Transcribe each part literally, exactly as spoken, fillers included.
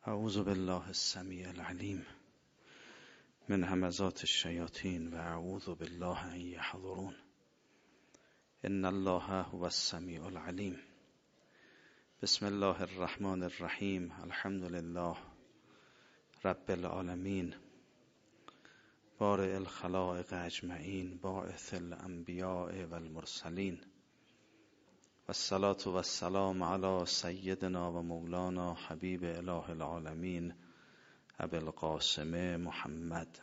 اعوذ بالله السمیع العلیم من همزات الشیاطین و اعوذ بالله ان یحضرون. ان الله هو السمیع العلیم. بسم الله الرحمن الرحیم. الحمد لله رب العالمین، بارئ الخلائق اجمعین، باعث الانبیاء والمرسلین، والصلاة والسلام علی سیدنا و مولانا حبیب اله العالمین ابی القاسم محمد.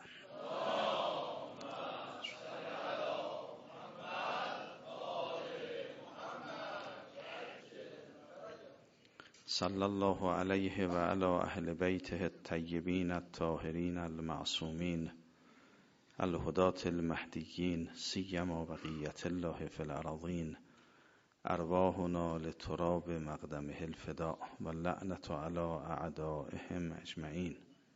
صلی الله علیه و علی اهل بیته الطیبین الطاهرین المعصومین الهداة المهدیین، سیما بقیة الله فی الارضین، ارواحنا لتراب مقدمه الفداء و لعنة علی اعدائهم اجمعین.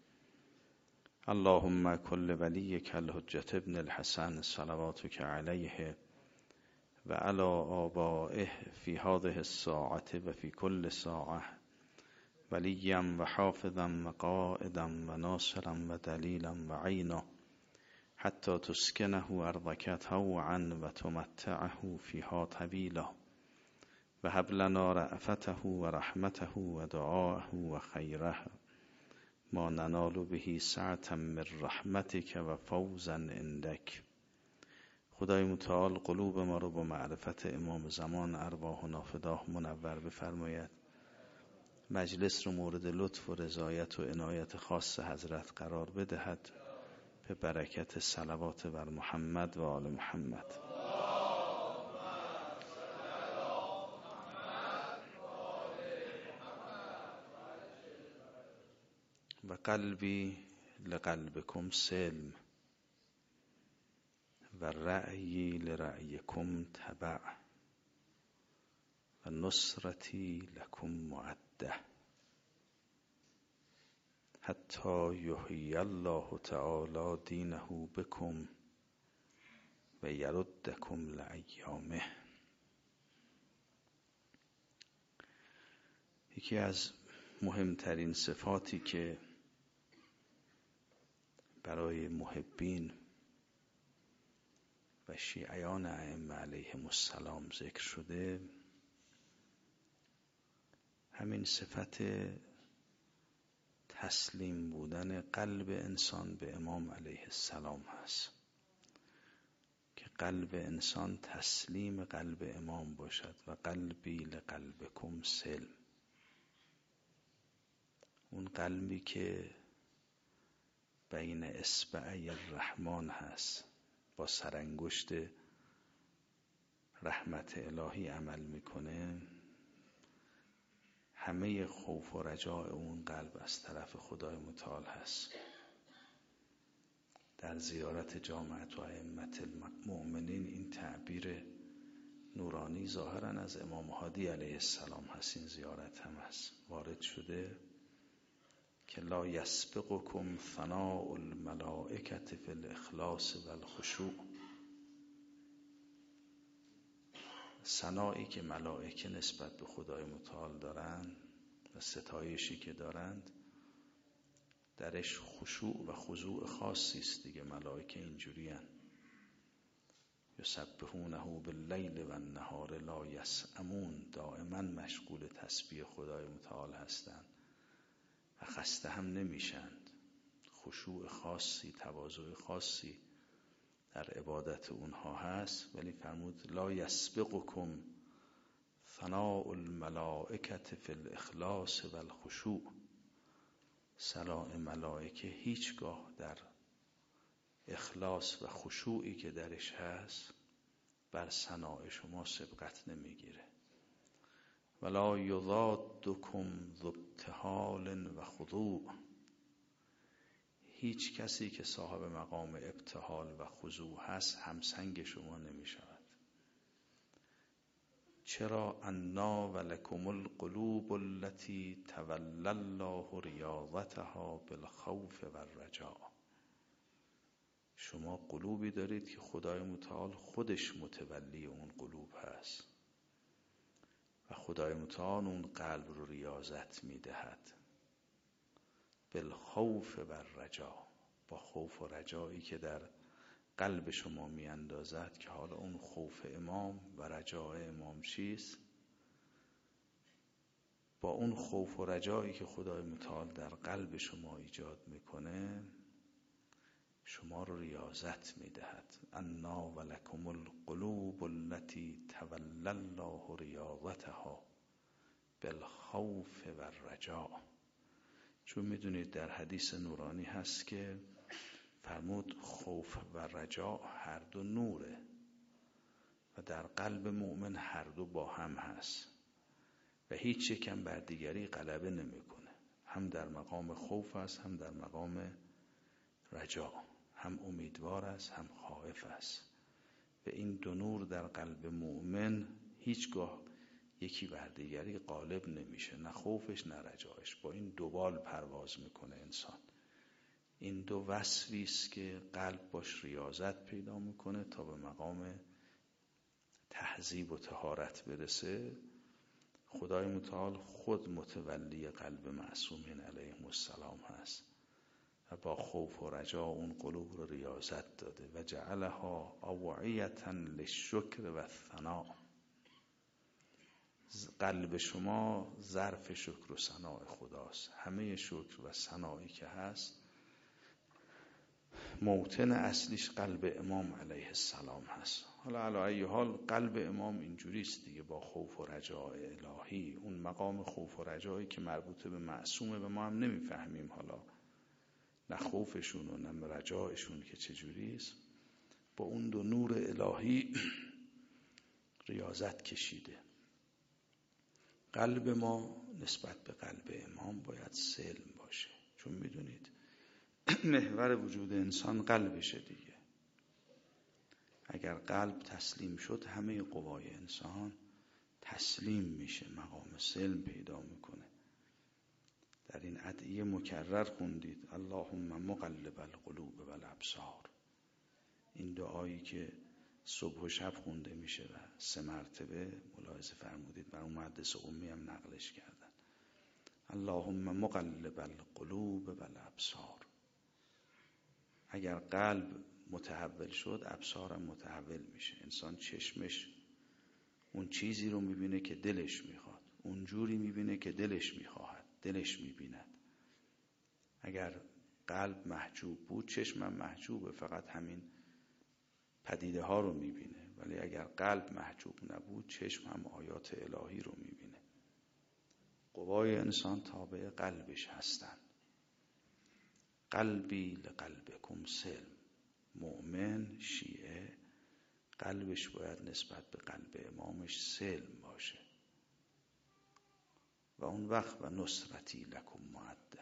اللهم كل ولیک الحجة ابن الحسن صلواتک علیه و علی آبائه فی هذه الساعة و فی کل ساعة، ولیا و حافظا و قائدا و ناصرا و دلیلا و عینا، حتی تسکنه ارضک طوعا و تمتعه فیها طویلا، و هب لنا رأفته و رحمته و دعاءه و خیره ما ننال به سعة من رحمتک و فوزا عندک. خدای متعال قلوب ما رو با معرفت امام زمان ارواحنا فداه منور بفرماید. مجلس رو مورد لطف و رضایت و عنایت خاص حضرت قرار بدهد، به برکت صلوات بر محمد و آل محمد. و قلبی لقلبکم سلم و رأیی لرأیکم تبع و نصرتی لکم معده، حتی یحیی الله تعالی دینه بکم و یردکم لایامه. یکی از مهمترین صفاتی که برای محبین و شیعیان ائمه علیهم السلام ذکر شده، همین صفت تسلیم بودن قلب انسان به امام علیه السلام هست، که قلب انسان تسلیم قلب امام باشد. و قلبی لقلبکم سلم، اون قلبی که بین اصبعی الرحمن هست، با سرانگشت رحمت الهی عمل میکنه، همه خوف و رجاء اون قلب از طرف خدای متعال هست. در زیارت جامعة ائمة المؤمنین این تعبیر نورانی ظاهرا از امام هادی علیه السلام هست، این زیارت هم هست، وارد شده که لا یسبقکم ثناء الملائکة فی الاخلاص و الخشوع. ثنایی که ملائکه نسبت به خدای متعال دارند و ستایشی که دارند، درش خشوع و خضوع خاصی است دیگه. ملائکه اینجوری هستند، یسبحونه باللیل و النهار لا یسأمون، دائما مشغول تسبیح خدای متعال هستند و خسته هم نمیشند. خشوع خاصی، تواضع خاصی در عبادت اونها هست. ولی فرمود لا یسبقکم ثناء الملائکة فی الاخلاص و الخشوع. ثناء ملائکه هیچگاه در اخلاص و خشوعی که درش هست بر ثناء شما سبقت نمیگیره. ولا یضادکم ذو ابتهال و خضوع. هیچ کسی که صاحب مقام ابتهال و خضوع هست همسنگ شما نمی شود. چرا؟ انا ولکم القلوب التي تولی الله ریاضتها بالخوف و الرجاء. شما قلوبی دارید که خدای متعال خودش متولی اون قلوب هست و خدای متعال اون قلب رو ریاضت می دهد. بالخوف و الرجا، با خوف و رجایی که در قلب شما می اندازد که حالا اون خوف امام و رجای امام چیست. با اون خوف و رجایی که خدای متعال در قلب شما ایجاد میکنه شما رو ریاضت میدهد. انا ولکم القلوب التي تولی الله ریاضتها بالخوف و الرجا. چون میدونید در حدیث نورانی هست که فرمود خوف و رجا هر دو نوره و در قلب مؤمن هر دو با هم هست و هیچ یکم بر دیگری غلبه نمیکنه. هم در مقام خوف است، هم در مقام رجا، هم امیدوار است، هم خائف است. و این دو نور در قلب مؤمن هیچگاه یکی بر دیگری غالب نمیشه، نه خوفش نه رجایش. با این دو بال پرواز میکنه انسان. این دو وصفی است که قلب باش ریاضت پیدا میکنه تا به مقام تهذیب و طهارت برسه. خدای متعال خود متولی قلب معصومین علیهم السلام هست و با خوف و رجا اون قلوب رو ریاضت داده و جعلها اوعیة للشکر و الثناء. قلب شما ظرف شکر و ثناء خداست. همه شکر و ثنایی که هست موطن اصلیش قلب امام علیه السلام هست. حالا علی ای حال قلب امام اینجوریست دیگه، با خوف و رجاء الهی. اون مقام خوف و رجایی که مربوط به معصومه و ما هم نمیفهمیم حالا نه خوفشون و نه رجایشون که چجوریست. با اون دو نور الهی ریاضت کشیده. قلب ما نسبت به قلب امام باید سلم باشه، چون میدونید محور وجود انسان قلبشه دیگه. اگر قلب تسلیم شد همه قوای انسان تسلیم میشه، مقام سلم پیدا میکنه. در این ادعیه مکرر خوندید اللهم مقلب القلوب و الابصار. این دعایی که صبح و شب خونده میشه و سه مرتبه ملاحظه فرمودید بر اون محدث قمی هم نقلش کردن. اللهم مقلب القلوب و الابصار. اگر قلب متحول شد ابصارم متحول میشه. انسان چشمش اون چیزی رو میبینه که دلش میخواد، اون جوری میبینه که دلش میخواهد، دلش میبیند. اگر قلب محجوب بود چشمم محجوبه، فقط همین پدیده ها رو میبینه. ولی اگر قلب محجوب نبود چشم هم آیات الهی رو میبینه. قوای انسان تابع قلبش هستن. قلبی لقلبکم سلم. مؤمن شیعه قلبش باید نسبت به قلب امامش سلم باشه. و اون وقت و نصرتی لکم معده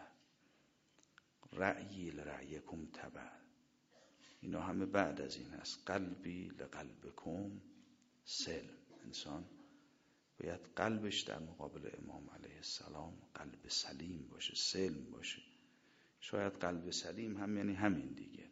رأیی لرأیکم تبع. اینا همه بعد از این هست. قلبی لقلبکم سلم. انسان باید قلبش در مقابل امام علیه السلام قلب سلیم باشه، سلم باشه. شاید قلب سلیم هم یعنی همین دیگه.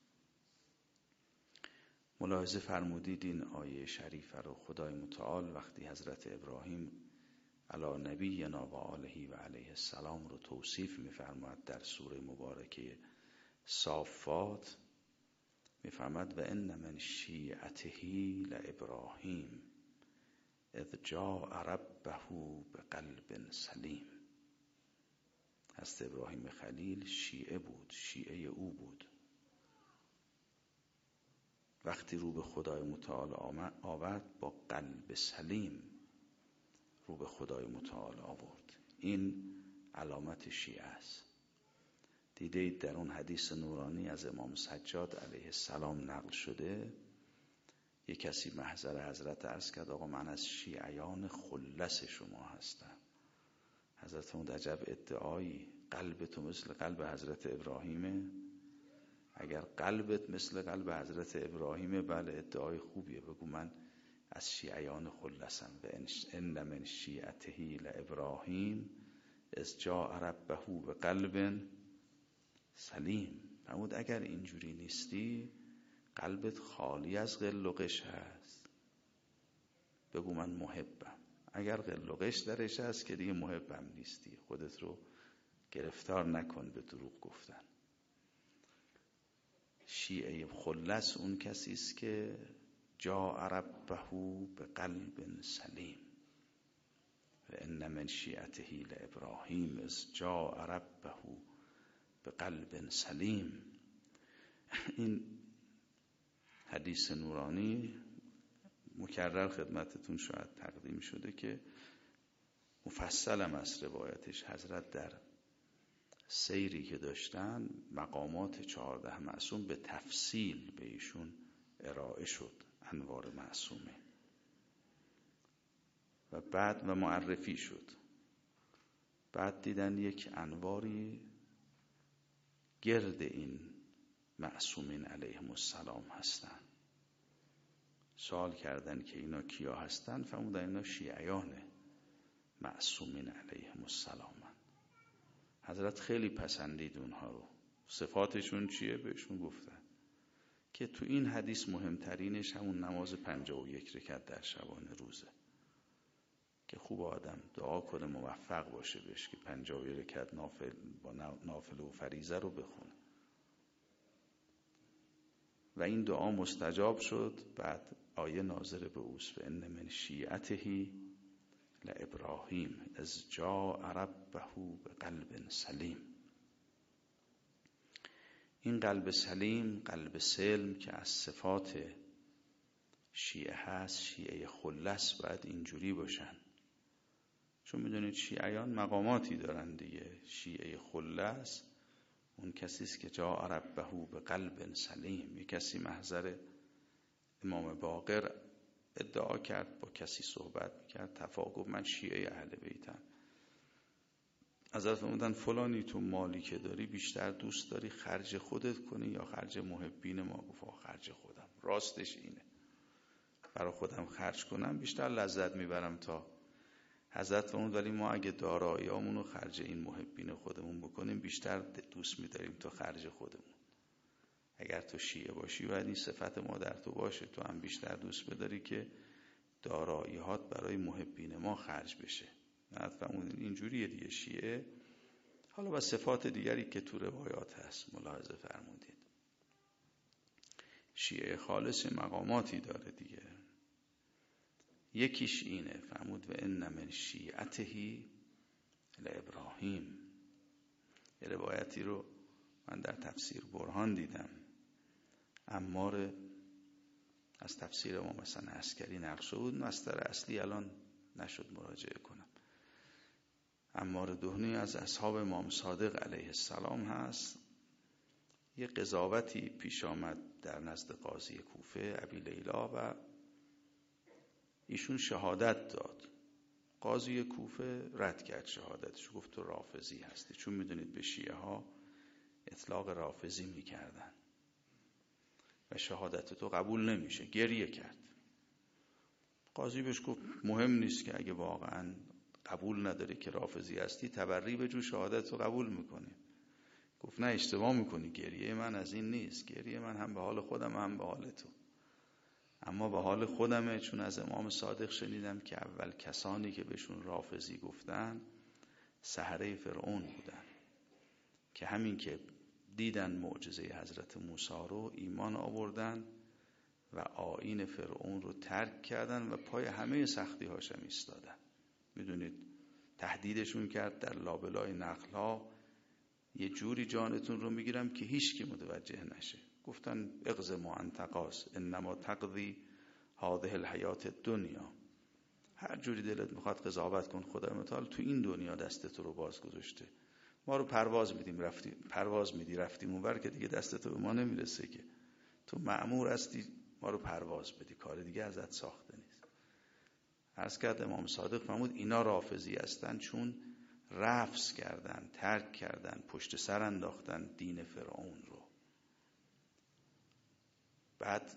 ملاحظه فرمودید این آیه شریفه رو خدای متعال وقتی حضرت ابراهیم علی نبینا و آله و علیه السلام رو توصیف می‌فرماید در سوره مبارکه صافات، می‌فرماید و ان من شیعته لابراهیم اذ جاء ربه بقلب سلیم. حضرت ابراهیم خلیل شیعه بود، شیعه او بود. وقتی رو به خدای متعال آورد با قلب سلیم رو به خدای متعال آورد. این علامت شیعه است. دیدید در اون حدیث نورانی از امام سجاد علیه السلام نقل شده، یک کسی محضر حضرت عرض کرد آقا من از شیعیان خلص شما هستم. حضرت اون عجب ادعایی، قلب تو مثل قلب حضرت ابراهیمه؟ اگر قلبت مثل قلب حضرت ابراهیمه بله ادعای خوبیه، بگو من از شیعیان خلصم. و ان من شیعته لابراهیم اذ جاء ربه بقلب سلیم. فرمود اگر اینجوری نیستی قلبت خالی از غل و غش هست، بگو من محبم. اگر غل و غش درش هست که دیگه محبم نیستی، خودت رو گرفتار نکن به دروغ گفتن. شیعه خلص اون کسی است که جاء ربه به قلب سلیم و ان من شیعته لابراهیم اذ جاء ربه به قلب سلیم. این حدیث نورانی مکرر خدمتتون شاید تقدیم شده که مفصلم از روایتش. حضرت در سیری که داشتن مقامات چهارده معصوم به تفصیل به ایشون ارائه شد، انوار معصومه، و بعد و معرفی شد. بعد دیدن یک انواری گرد این معصومین علیهم السلام هستن. سوال کردن که اینا کیا هستن؟ فرمودن اینا شیعیان معصومین علیهم السلام. حضرت خیلی پسندید اونها رو. صفاتشون چیه؟ بهشون گفتن که تو این حدیث مهمترینش همون نماز پنجاه و یک رکعت در شبانه روزه که خوب آدم دعا کنه موفق باشه بهش که پنجاه و یک رکعت نافل با نافل و فریضه رو بخونه و این دعا مستجاب شد. بعد آیه نازل به اوست و ان من شیعته لابراهیم اذ جاء ربه به قلب سلیم. این قلب سلیم، قلب سلم که از صفات شیعه هست، شیعه خلص باید اینجوری باشن. چون میدونید شیعیان مقاماتی دارن دیگه. شیعه خلص اون کسی است که جاء ربه به قلب سلیم. یک کسی محضر امام باقر ادعا کرد، با کسی صحبت کرد، تفاهم، من شیعه اهل بیتم. حضرت فرمودن فلانی تو مالی که داری بیشتر دوست داری خرج خودت کنی یا خرج محبین ما؟ گفت خرج خودم. راستش اینه، برای خودم خرج کنم بیشتر لذت میبرم تا. حضرت فرمود ولی ما اگه داراییامونو خرج این محبین خودمون بکنیم بیشتر دوست میداریم تا خرج خودمون. اگر تو شیعه باشی باید این صفت ما در تو باشه، تو هم بیشتر دوست بداری که دارایی‌هات برای محبین ما خرج بشه. فرمودین اینجوریه دیگه شیعه. حالا با صفات دیگری که تو روایات هست ملاحظه فرمودید. شیعه خالص مقاماتی داره دیگه. یکیش اینه، فرمود و ان من شیعته لابراهیم. یه روایتی رو من در تفسیر برهان دیدم، عمار از تفسیر ما مثلا عسکری نقشه بود، مصدر اصلی الان نشد مراجعه کنم. عمار دهنی از اصحاب امام صادق علیه السلام هست. یه قضاوتی پیش آمد در نزد قاضی کوفه ابی لیلا و ایشون شهادت داد. قاضی کوفه رد کرد شهادتش، گفت تو رافضی هستی. چون میدونید به شیعه ها اطلاق رافضی میکردن و شهادت تو قبول نمیشه. گریه کرد. قاضی بهش گفت مهم نیست که اگه واقعا قبول نداری که رافضی هستی تبری به جو شهادت رو قبول میکنی. گفت نه اشتباه میکنی، گریه من از این نیست، گریه من هم به حال خودم هم به حال تو. اما به حال خودمه، چون از امام صادق شنیدم که اول کسانی که بهشون رافضی گفتن سحره فرعون بودن که همین که دیدن معجزه حضرت موسی رو ایمان آوردن و آیین فرعون رو ترک کردن و پای همه سختی هاش هم ایستادن. میدونید تهدیدشون کرد در لابلای نخل‌ها یه جوری جانتون رو میگیرم که هیچ کی متوجه نشه. گفتن اغز ما انتقاس انما تقضی هذه الحیات الدنیا. هر جوری دلت میخواد قضاوت کن، خدای متعال تو این دنیا دستت رو باز گذاشته. ما رو پرواز میدیم رفتیم پرواز میدی رفتیم اونور که دیگه دستت به ما نمیرسه که. تو مأمور هستی ما رو پرواز بدی، کار دیگه ازت ساخته نیست. عرض کرد امام صادق فرمود اینا رافضی هستن چون رفض کردن، ترک کردن، پشت سر انداختن دین فرعون رو. بعد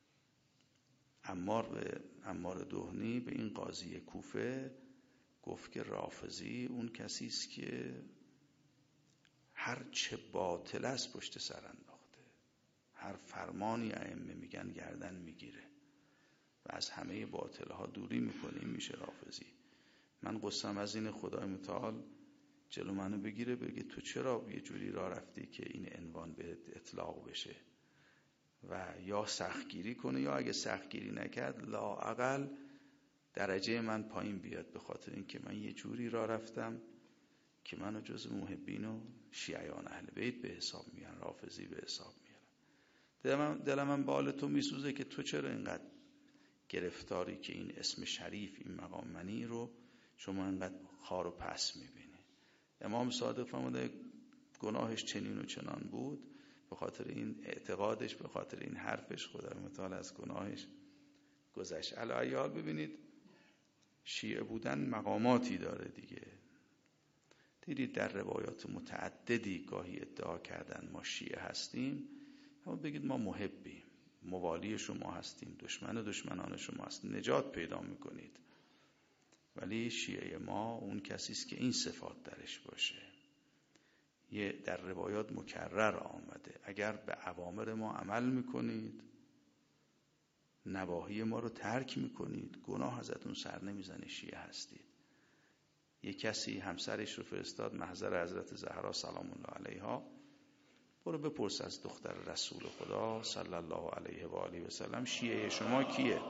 عمار به عمار دهنی به این قاضی کوفه گفت که رافضی اون کسی است که هر چه باطل است پشت سر انداخته، هر فرمانی ائمه میگن گردن میگیره و از همه باطلها دوری میکنه. این میشه رافضی. من قصم از این خدای متعال جلو منو بگیره بگه تو چرا یه جوری راه رفتی که این عنوان به اطلاق بشه و یا سختگیری کنه یا اگه سختگیری نکرد لااقل درجه من پایین بیاد، به خاطر اینکه من یه جوری راه رفتم که منو جز محبین و شیعیان اهل بیت به حساب میارن، رافضی به حساب میارن. دلم دلم من بال تو میسوزه که تو چرا اینقدر گرفتاری که این اسم شریف، این مقام منی رو شما اینقدر خار و پس میبینی. امام صادق فرموده گناهش چنین و چنان بود، به خاطر این اعتقادش، به خاطر این حرفش خدا متعال از گناهش گذشت. علی حال ببینید شیعه بودن مقاماتی داره دیگه. دیدید در روایات متعددی گاهی ادعا کردن ما شیعه هستیم، اما بگید ما محبیم، موالی شما هستیم، دشمن دشمنان شما هستیم، نجات پیدا میکنید. ولی شیعه ما اون کسی است که این صفات درش باشه. یه در روایات مکرر آمده اگر به اوامر ما عمل میکنید، نواهی ما رو ترک میکنید، گناه ازتون سر نمیزنه، شیعه هستید. یه کسی همسرش رو فرستاد محضر حضرت زهرا سلام الله علیها، برو بپرس از دختر رسول خدا صلی الله علیه و آله و سلم شیعه شما کیه؟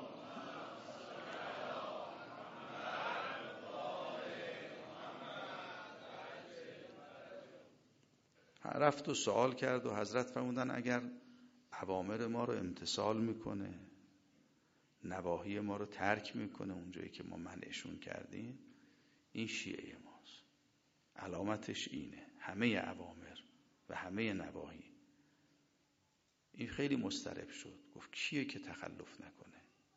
رفت و سوال کرد و حضرت فرمودن اگر اوامر ما رو امتثال میکنه، نواهی ما رو ترک میکنه اونجایی که ما منعشون کردیم، این شیعه ماست. علامتش اینه، همه اوامر و همه نواهی. این خیلی مضطرب شد، گفت کیه که تخلف نکنه؟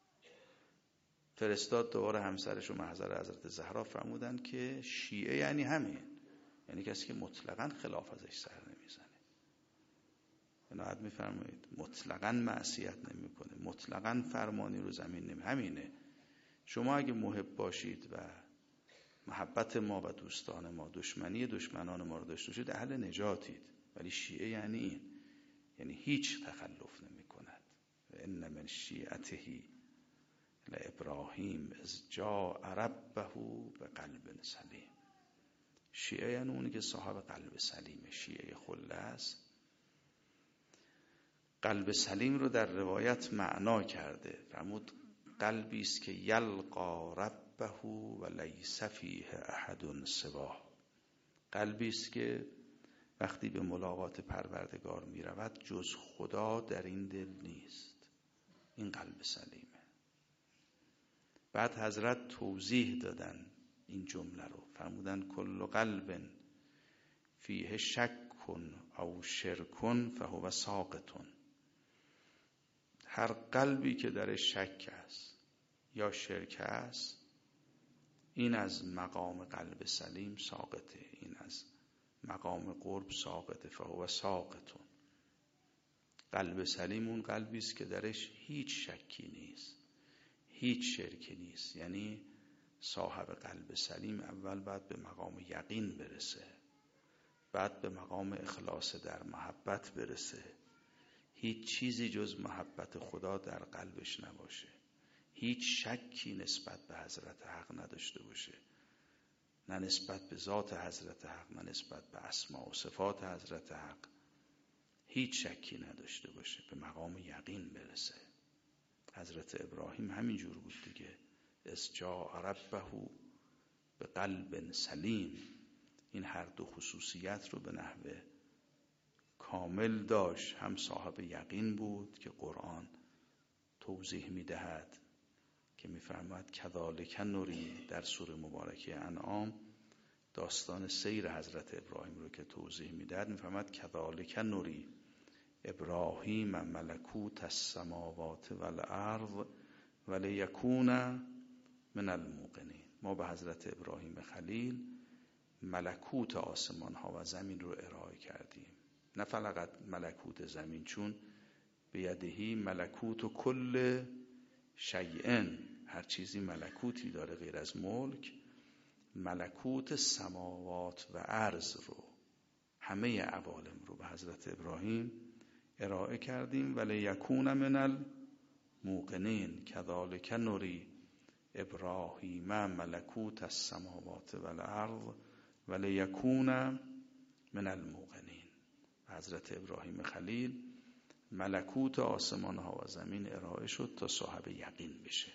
فرستاد دوباره همسرش و محضر حضرت زهرا، فرمودن که شیعه یعنی همین، یعنی کسی که مطلقاً خلاف ازش سر نمیزنه. عنایت میفرمایید مطلقاً معصیت نمیکنه، مطلقاً فرمانی رو زمین نمی. همینه. شما اگه محب باشید و محبت ما و دوستان ما دشمنی دشمنان ما رو داشته باشید اهل نجاتید. ولی شیعه یعنی این، یعنی هیچ تخلف نمی کند. و ان من شیعته لابراهیم اذ جاء ربه بقلب سلیم. شیعه یعنی اونی که صاحب قلب سلیمه، شیعه خله است. قلب سلیم رو در روایت معنا کرده، فرمود قلبی است که یلقا ربه و لیس فیه احد سواه. قلبی است که وقتی به ملاقات پروردگار می رود جز خدا در این دل نیست. این قلب سلیمه. بعد حضرت توضیح دادن این جمله رو، فرمودن کل قلب فیه شک او شرک فهو ساقط. هر قلبی که در شک است یا شرک است، این از مقام قلب سلیم ساقطه، این از مقام قرب ساقطه. فهو ساقط. قلب سلیم اون قلبی است که درش هیچ شکی نیست، هیچ شرکی نیست. یعنی صاحب قلب سلیم اول باید به مقام یقین برسه، بعد به مقام اخلاص در محبت برسه، هیچ چیزی جز محبت خدا در قلبش نباشه، هیچ شکی نسبت به حضرت حق نداشته باشه، نه نسبت به ذات حضرت حق، نه نسبت به اسما و صفات حضرت حق، هیچ شکی نداشته باشه، به مقام یقین برسه. حضرت ابراهیم همین جور بود دیگه، اذ جاء ربه به قلب سلیم. این هر دو خصوصیت رو به نحو کامل داشت. هم صاحب یقین بود که قرآن توضیح میدهد که میفرماید کذالک نری، در سوره مبارکه انعام داستان سیر حضرت ابراهیم رو که توضیح میدهد میفرماید کذالک نری ابراهیم ملکوت السماوات والارض ولیکون من الموقنین. ما به حضرت ابراهیم خلیل ملکوت آسمان ها و زمین رو ارائه کردیم، نه فقط ملکوت زمین، چون بیدهی ملکوت و کل شیئن، هر چیزی ملکوتی داره غیر از ملک. ملکوت سماوات و ارض رو، همه عوالم رو به حضرت ابراهیم ارائه کردیم. ولی یکون من الموقنین کذالک نری ابراهیم ملکوت السماوات والارض ولیکون من الموقنین. حضرت ابراهیم خلیل ملکوت آسمان ها و زمین ارائه شد تا صاحب یقین بشه.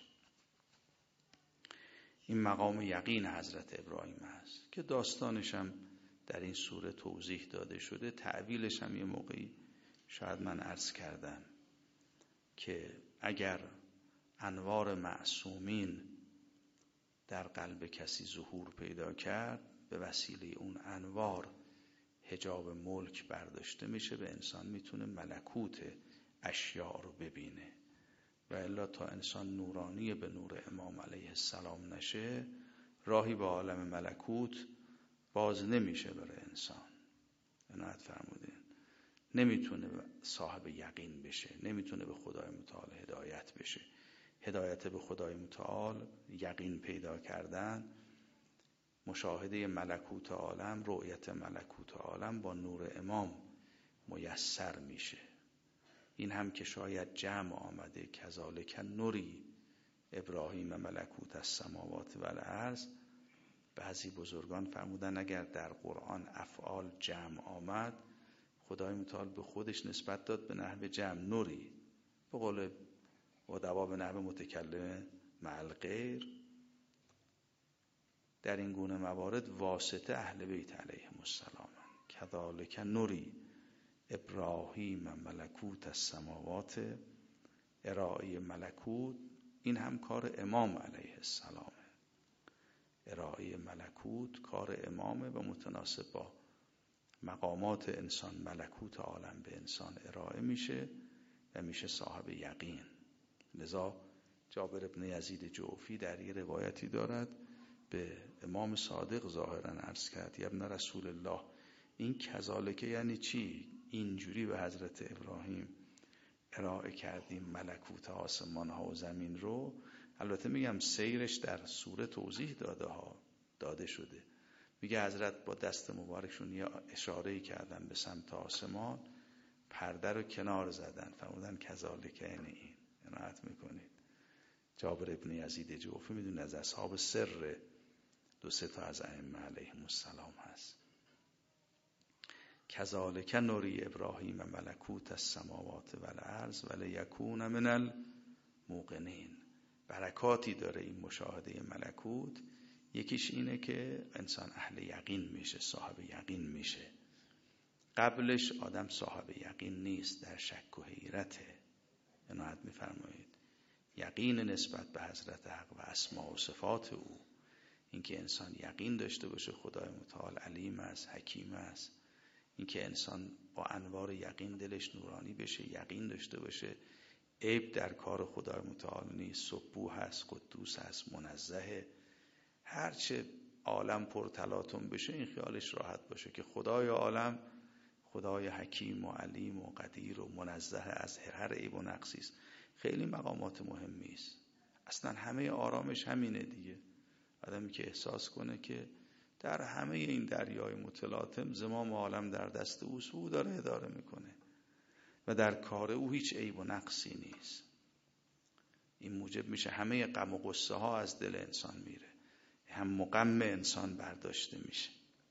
این مقام یقین حضرت ابراهیم است که داستانش هم در این سوره توضیح داده شده. تعبیرش هم یه موقعی شاید من عرض کردم که اگر انوار معصومین در قلب کسی ظهور پیدا کرد، به وسیله اون انوار حجاب ملک برداشته میشه و انسان میتونه ملکوت اشیاء رو ببینه. و الا تا انسان نورانی به نور امام علیه السلام نشه، راهی به عالم ملکوت باز نمیشه برای انسان. عنایت فرمودین. نمیتونه صاحب یقین بشه، نمیتونه به خدای متعال هدایت بشه. هدایت به خدای متعال، یقین پیدا کردن، مشاهده ملکوت عالم، رؤیت ملکوت عالم با نور امام میسر میشه. این هم که شاید جمع آمده کذالک نوری ابراهیم ملکوت السماوات و الارض. بعضی بزرگان فرمودن اگر در قرآن افعال جمع آمد، خدای متعال به خودش نسبت داد به نحو جمع نوری، به قول ادبا به نحو متکلم مع الغیر. در این گونه موارد واسطه اهل بیت علیهم السلام. کذالک نوری ابراهیم ملکوت السماوات، ارائه ملکوت این هم کار امام علیه السلامه. ارائه ملکوت کار امامه و متناسب با مقامات انسان ملکوت عالم به انسان ارائه میشه و میشه صاحب یقین. لذا جابر ابن یزید جوفی در یه روایتی دارد به امام صادق ظاهرا عرض کرد یا ابن رسول الله، این کذالکه یعنی چی؟ اینجوری به حضرت ابراهیم ارائه کردیم ملکوت آسمان ها و زمین رو. البته میگم سیرش در سوره توضیح داده ها داده شده. میگه حضرت با دست مبارکشون یه اشاره کردن به سمت آسمان، پرده رو کنار زدن، فرمودن کذالک یعنی این. عنایت میکنید. جابر ابن یزید جوفی میدونه از اصحاب سر دو سه تا از ائمه علیهم السلام هست. کذالک نوری ابراهیم ملکوت السماوات و الارض ولیکون من الموقنین. برکاتی داره این مشاهده ملکوت. یکیش اینه که انسان اهل یقین میشه، صاحب یقین میشه. قبلش آدم صاحب یقین نیست، در شک و حیرته. عنایت میفرمایید. یقین نسبت به حضرت حق و اسما و صفات او، اینکه انسان یقین داشته باشه خدای متعال علیم است، حکیم است. اینکه انسان با انوار یقین دلش نورانی بشه، یقین داشته باشه عیب در کار خدای متعال نیست، سبوح است، قدوس است، منزه. هرچه عالم پر تلاطم بشه این خیالش راحت باشه که خدای عالم خدای حکیم و علیم و قدیر و منزه از هر عیب و نقصی است. خیلی مقامات مهمی است. اصلا همه آرامش همینه دیگه. آدمی که احساس کنه که در همه این دریای متلاطم زمام عالم در دست اوست، او داره اداره میکنه و در کار او هیچ عیب و نقصی نیست. این موجب میشه همه غم و غصه ها از دل انسان میره، هم غم انسان برداشته میشه.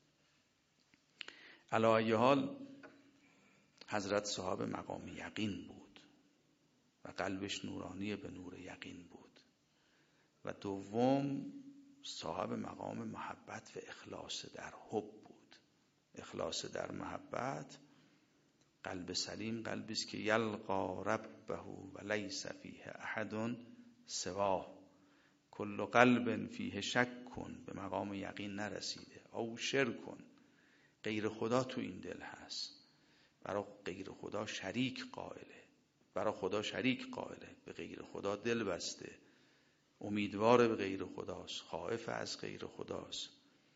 علی ای حال حضرت صاحب مقام یقین بود و قلبش نورانی به نور یقین بود. و دوم صاحب مقام محبت و اخلاص در حب بود. اخلاص در محبت، قلب سلیم قلبی است که یلقا ربه و لیس فیه احد سواه. کل قلب فیه شک کن، به مقام یقین نرسیده، او شرک کن، غیر خدا تو این دل هست، برای غیر خدا شریک قائله، برای خدا شریک قائله، به غیر خدا دل بسته، امیدوار به غیر خداست، خائف از غیر خداست،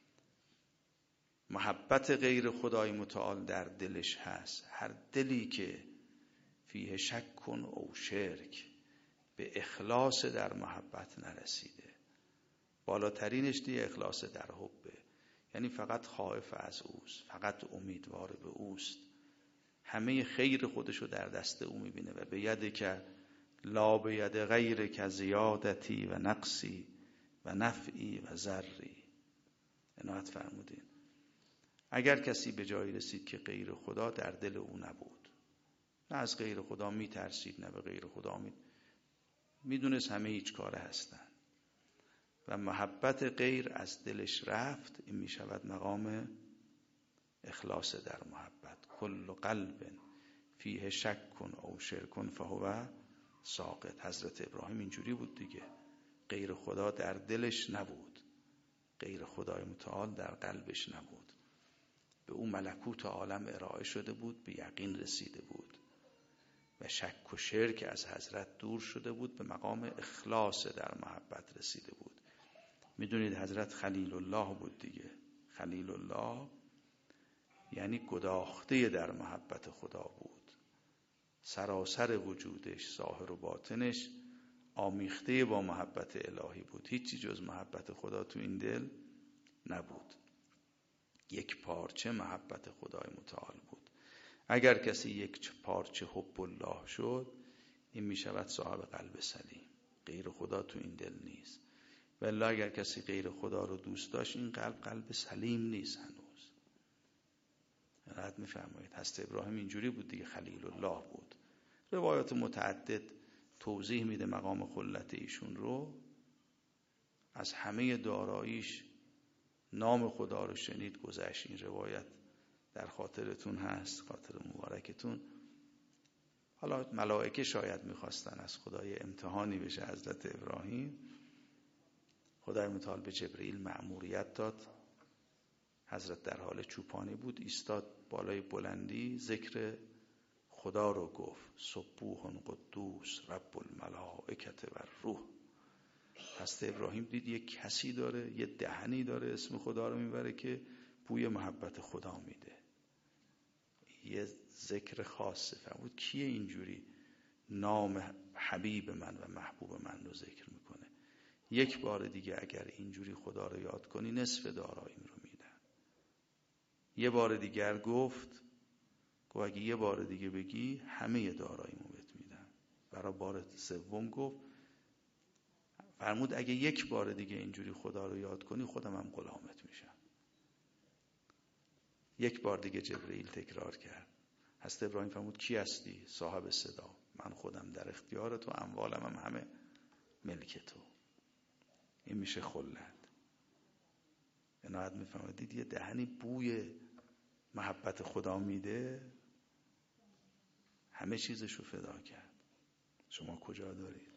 محبت غیر خدای متعال در دلش هست. هر دلی که فیه شک کن او شرک، به اخلاص در محبت نرسیده. بالاترینش دیگه اخلاص در حبه، یعنی فقط خائف از اوست، فقط امیدوار به اوست، همه خیر خودشو در دست او میبینه. و به ید که لا به ید غیر که زیادتی و نقصی و نفعی و ضری. عنایت فرمودین. اگر کسی به جایی رسید که غیر خدا در دل او نبود، نه از غیر خدا می ترسید نه به غیر خدا می میدونست همه هیچ کاره هستن و محبت غیر از دلش رفت، این می شود مقام اخلاص در محبت. کل قلب فیه شک او شرک فهو ساقط. حضرت ابراهیم اینجوری بود دیگه، غیر خدا در دلش نبود، غیر خدای متعال در قلبش نبود، به او ملکوت عالم ارائه شده بود، به یقین رسیده بود و شک و شرک از حضرت دور شده بود، به مقام اخلاص در محبت رسیده بود. میدونید حضرت خلیل الله بود دیگه. خلیل الله یعنی گداخته در محبت خدا بود، سراسر وجودش، ظاهر و باطنش آمیخته با محبت الهی بود، هیچی جز محبت خدا تو این دل نبود، یک پارچه محبت خدای متعال بود. اگر کسی یک پارچه حب الله شد، این می شود صاحب قلب سلیم، غیر خدا تو این دل نیست. ولی اگر کسی غیر خدا رو دوست داشت، این قلب قلب سلیم نیست هنوز. راحت میفرمایید. حضرت ابراهیم اینجوری بود دیگه، خلیل الله بود. روایات متعدد توضیح میده مقام خلت ایشون رو. از همه داراییش نام خدا رو شنید گذشت. این روایت در خاطرتون هست، خاطر مبارکتون. حالا ملائکه شاید میخواستن از خدای امتحانی بشه حضرت ابراهیم، خدای متعال به جبرئیل مأموریت داد. حضرت در حال چوپانی بود، ایستاد بالای بلندی، ذکر خدا رو گفت. سبوح قدوس رب الملائکه و الروح. حضرت ابراهیم دید یک کسی داره، یه دهنی داره اسم خدا رو میبره که بوی محبت خدا میده، یه ذکر خاصه. فرمود کیه اینجوری نام حبیب من و محبوب من رو ذکر میکنه؟ یک بار دیگه اگر اینجوری خدا رو یاد کنی نصف داراییم رو میدن. یه بار دیگر گفت گفت اگه یه بار دیگه بگی همه داراییمو بهت میدم. برای بار سوم گفت، فرمود اگه یک بار دیگه اینجوری خدا رو یاد کنی خودم هم غلامت میشم. یک بار دیگه جبرئیل تکرار کرد. حضرت ابراهیم فرمود کی هستی؟ صاحب صدا. من خودم در اختیار تو، اموالم هم همه ملک تو. این میشه خلت. عنایت میفهمدید یه دهنی بوی محبت خدا میده، همه چیزشو فدا کرد. شما کجا دارید؟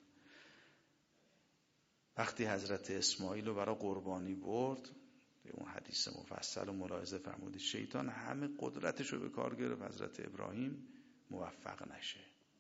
وقتی حضرت اسماعیل رو برای قربانی برد، اون حدیث مفصل و ملاحظه فرمودید، شیطان همه قدرتش رو به کار گرفت حضرت ابراهیم موفق نشه.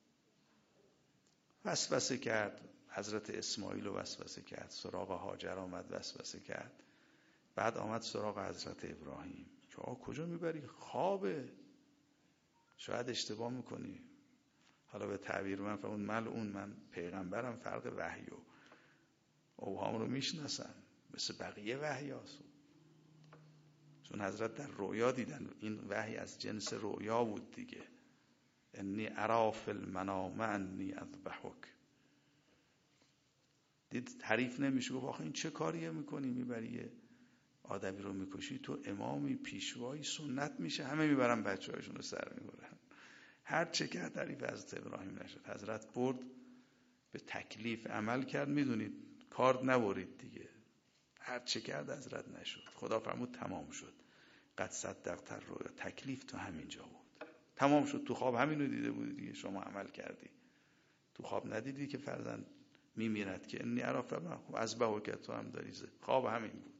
وسوسه کرد، حضرت اسماعیل رو وسوسه کرد، سراغ هاجر آمد وسوسه کرد، بعد آمد سراغ حضرت ابراهیم که آقا کجا میبری؟ خوابه، شاید اشتباه میکنی. حالا به تعبیر من فرمود ملعون، من پیغمبرم، فرق وحی و اوهام رو میشناسم، مثل بقیه وحی هست. چون حضرت در رویا دیدن، این وحی از جنس رویا بود دیگه. انی ارا فی المنام انی اذبحک. دید حریف نمیشه، گفت آخه این چه کاریه میکنی؟ میبری آدمی رو میکشی، تو امامی پیشوایی، سنت میشه همه میبرن بچه هایشون رو سر میبرن. هر چه کرد حریف حضرت ابراهیم نشد. حضرت برد به تکلیف عمل کرد. میدونید کارد نبرید دیگه، هر چه کرد حضرت نشد. خدا فرمود تمام شد. قد صدقت الرؤیا. تکلیف تو همینجا بود، تمام شد. تو خواب همینو دیده بودی دیگه، شما عمل کردی. تو خواب ندیدی که فرزند میمیرد که انی عرف از بهوکت، تو هم داری خواب همین بود.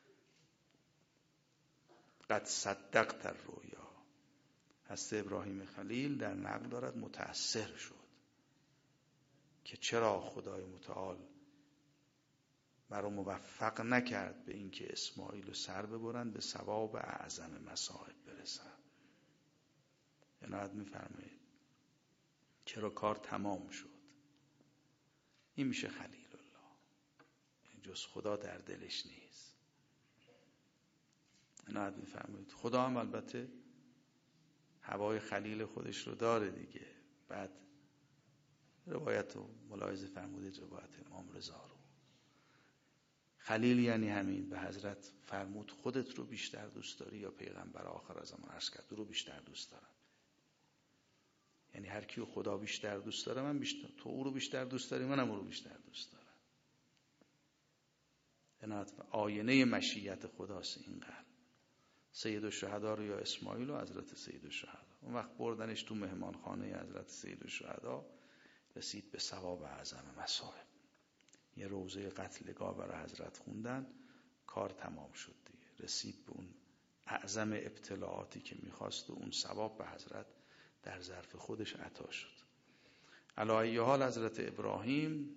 قد صدقت الرؤیا. حضرت ابراهیم خلیل در نقل دارد متأثر شد که چرا خدای متعال مرا موفق نکرد به اینکه اسماعیل رو سر ببرن، به ثواب اعظم مصائب برسن. عنایت میفرمایید چرا کار تمام شد. این میشه خلیل الله، جز خدا در دلش نیست. عنایت میفرمایید خدا هم البته هوای خلیل خودش رو داره دیگه. بعد روایت رو ملاحظه فرمودید، روایت امام رضا رو خلیل یعنی همین. به حضرت فرمود خودت رو بیشتر دوست داری یا پیغمبر آخر زمان؟ عرض کرد رو بیشتر دوست دارم. یعنی هر کیو خدا بیشتر دوست داره من بیشتر، تو او رو بیشتر دوست داری منم او رو بیشتر دوست دارم. عنایت آینه مشیت خداست این قلب. سید الشهدا رو یا اسماعیل و حضرت سید الشهدا، اون وقت بردنش تو مهمانخانه حضرت سید الشهدا، رسید به ثواب اعظم مصائب. یه روزه قتلگاه برای حضرت خوندن، کار تمام شد دیگه. رسید به اون اعظم ابتلاعاتی که میخواست و اون ثواب به حضرت در ظرف خودش عطا شد. علی ای حال حضرت ابراهیم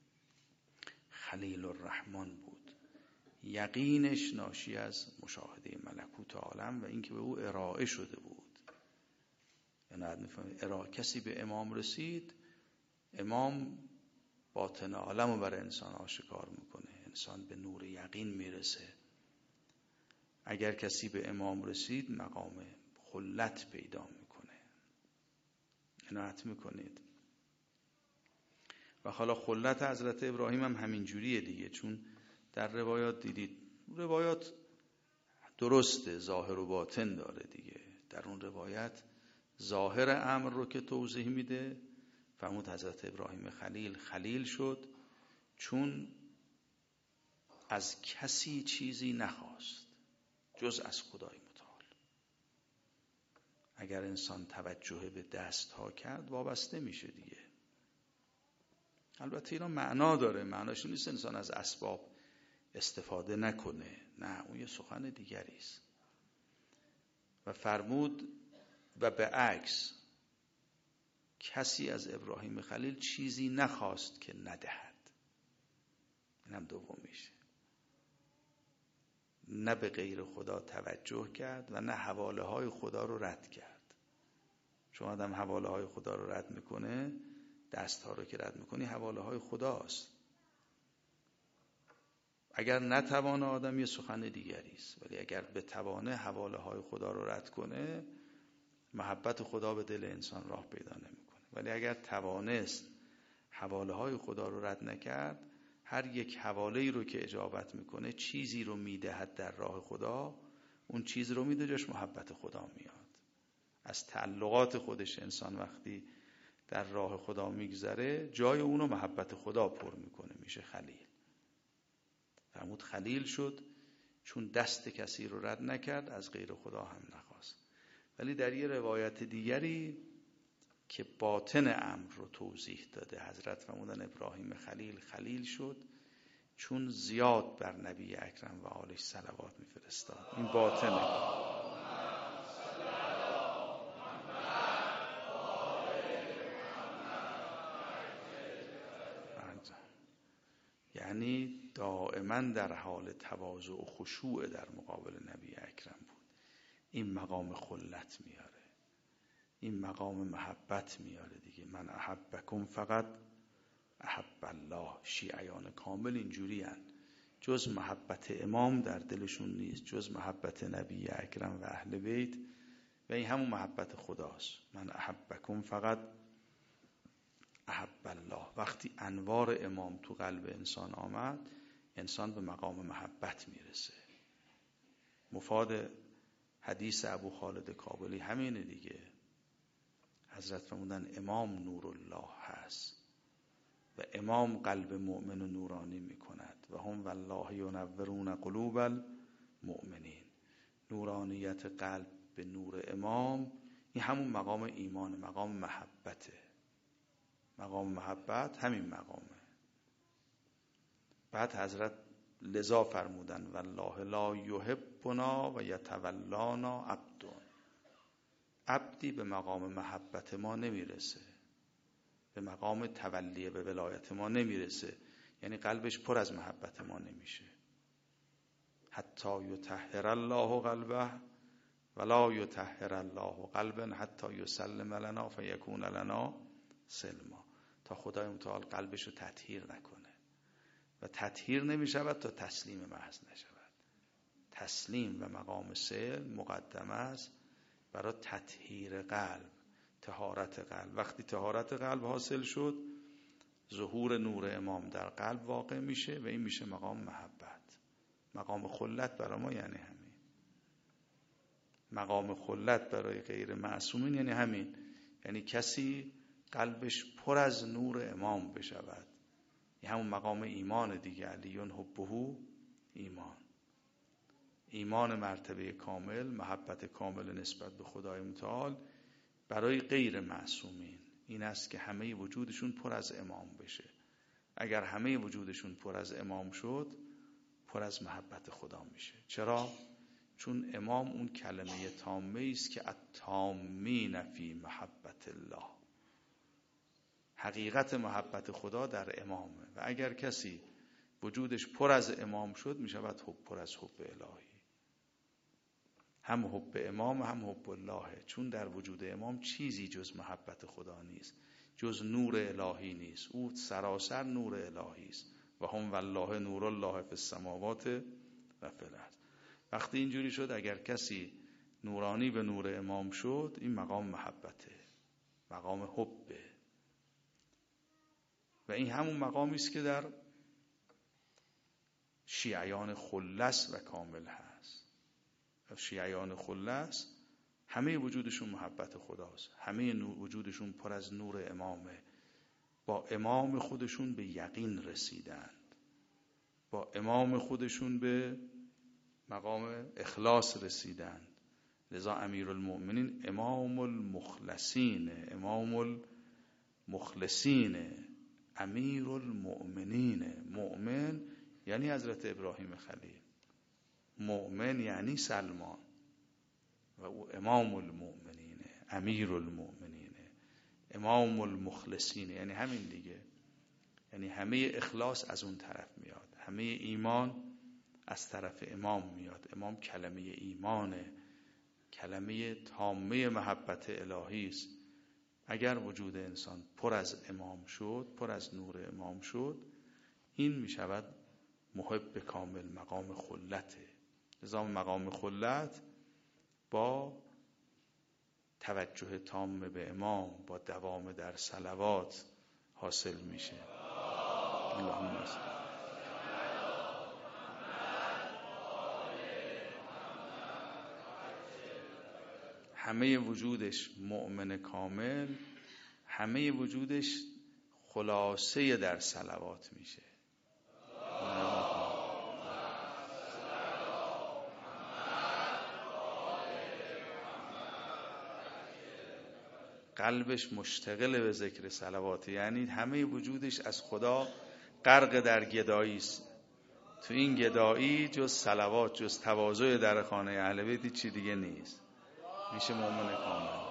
خلیل الرحمن بود. یقینش ناشی از مشاهده ملکوت عالم و اینکه به او ارائه شده بود. یعنی ارائه کسی به امام رسید، امام باطن عالم رو برای انسان آشکار میکنه، انسان به نور یقین میرسه. اگر کسی به امام رسید مقام خلت پیدا میکنه. عنایت میکنید. و حالا خلت حضرت ابراهیم هم همین جوریه دیگه، چون در روایات دیدید، روایات درسته ظاهر و باطن داره دیگه. در اون روایت ظاهر امر رو که توضیح میده، فرمود حضرت ابراهیم خلیل خلیل شد چون از کسی چیزی نخواست جز از خدای متعال. اگر انسان توجه به دست ها کرد وابسته میشه دیگه. البته اینا معنا داره، معناش نیست انسان از اسباب استفاده نکنه، نه، اون یه سخن دیگری است. و فرمود و به عکس کسی از ابراهیم خلیل چیزی نخواست که ندهد. اینم دومیشه. نه به غیر خدا توجه کرد و نه حواله های خدا رو رد کرد. چون آدم حواله های خدا رو رد میکنه، دست ها رو که رد میکنی حواله های خداست. اگر نتوانه آدم یه سخن دیگری است، ولی اگر بتوانه حواله های خدا رو رد کنه، محبت خدا به دل انسان راه پیدا نمیکنه. ولی اگر توانست حواله های خدا رو رد نکرد، هر یک حواله ای رو که اجابت میکنه چیزی رو میدهد در راه خدا، اون چیز رو میده جاش محبت خدا میاد. از تعلقات خودش انسان وقتی در راه خدا میگذره، جای اونو محبت خدا پر میکنه، میشه خلیل. فرمود خلیل شد چون دست کسی رو رد نکرد، از غیر خدا هم نخواست. ولی در یه روایت دیگری که باطن امر رو توضیح داده، حضرت فرمودن ابراهیم خلیل خلیل شد چون زیاد بر نبی اکرم و آلش صلوات میفرستاد. این باطنه. یعنی دائما در حال تواضع و خشوع در مقابل نبی اکرم بود. این مقام خلت میاره، این مقام محبت میاره دیگه. من احبکم فقط احب الله. شیعیان کامل اینجوری هن. جز محبت امام در دلشون نیست، جز محبت نبی اکرم و اهل بیت، و این همون محبت خداست. من احبکم فقط احب الله. وقتی انوار امام تو قلب انسان آمد، انسان به مقام محبت میرسه. مفاد حدیث ابو خالد کابلی همینه دیگه. حضرت فرمودن امام نور الله هست و امام قلب مؤمن و نورانی میکند و هم والله ینورون قلوب المؤمنین. نورانیت قلب به نور امام، این همون مقام ایمان، مقام محبته. مقام محبت همین مقامه. بعد حضرت لذا فرمودن والله لا یحبنا و یتولانا عبدون. عبدی به مقام محبت ما نمیرسه، به مقام تولیه به ولایت ما نمیرسه، یعنی قلبش پر از محبت ما نمیشه. حتی یطهر الله قلبه ولا یطهر الله قلبا حتی یسلم لنا فیکون لنا سلما. تا خدای متعال قلبش رو تطهیر نکنه، و تطهیر نمیشود تا تسلیم محض نشود. تسلیم و مقام سلم مقدم است برای تطهیر قلب، طهارت قلب. وقتی طهارت قلب حاصل شد، ظهور نور امام در قلب واقع میشه و این میشه مقام محبت. مقام خلت برای ما یعنی همین. مقام خلت برای غیر معصومین یعنی همین، یعنی کسی قلبش پر از نور امام بشود. این همون مقام ایمان دیگه، علیون حبه ایمان. ایمان مرتبه کامل، محبت کامل نسبت به خدای متعال برای غیر معصومین این است که همه وجودشون پر از امام بشه. اگر همه وجودشون پر از امام شد، پر از محبت خدا میشه. چرا؟ چون امام اون کلمه تامه است که التامین فی محبت الله، حقیقت محبت خدا در امامه. و اگر کسی وجودش پر از امام شد، میشود حب پر از حب الهی. هم حب امام هم حب الله، چون در وجود امام چیزی جز محبت خدا نیست، جز نور الهی نیست. او سراسر نور الهی است. و هم والله نور الله فی السماوات و فی الارض. وقتی اینجوری شد، اگر کسی نورانی به نور امام شد، این مقام محبته، مقام حبه. و این همون مقامی است که در شیعیان خلص و کامل هست. شیعیان خلص همه وجودشون محبت خداست، همه وجودشون پر از نور امامه. با امام خودشون به یقین رسیدند، با امام خودشون به مقام اخلاص رسیدند. لذا امیرالمؤمنین امام المخلصین، امام المخلصین، امیرالمؤمنین. مؤمن یعنی حضرت ابراهیم خلیل، مؤمن یعنی سلمان، و او امام المؤمنین، امیرالمؤمنین، امام المخلصین، یعنی همین دیگه. یعنی همه اخلاص از اون طرف میاد، همه ایمان از طرف امام میاد. امام کلمه ایمانه، کلمه تامه محبت الهی است. اگر وجود انسان پر از امام شد، پر از نور امام شد، این میشود محب کامل، مقام خلته. لذا مقام خلت با توجه تام به امام، با دوام در صلوات حاصل میشه. اللهم صل. همه وجودش مؤمن کامل، همه وجودش خلاصه در صلوات میشه. قلبش مشتغل به ذکر صلوات، یعنی همه وجودش از خدا غرق در گدایی است. تو این گدایی جز صلوات، جز تواضع در خانه اهل بیت چی دیگه نیست. میشه مؤمن کامل.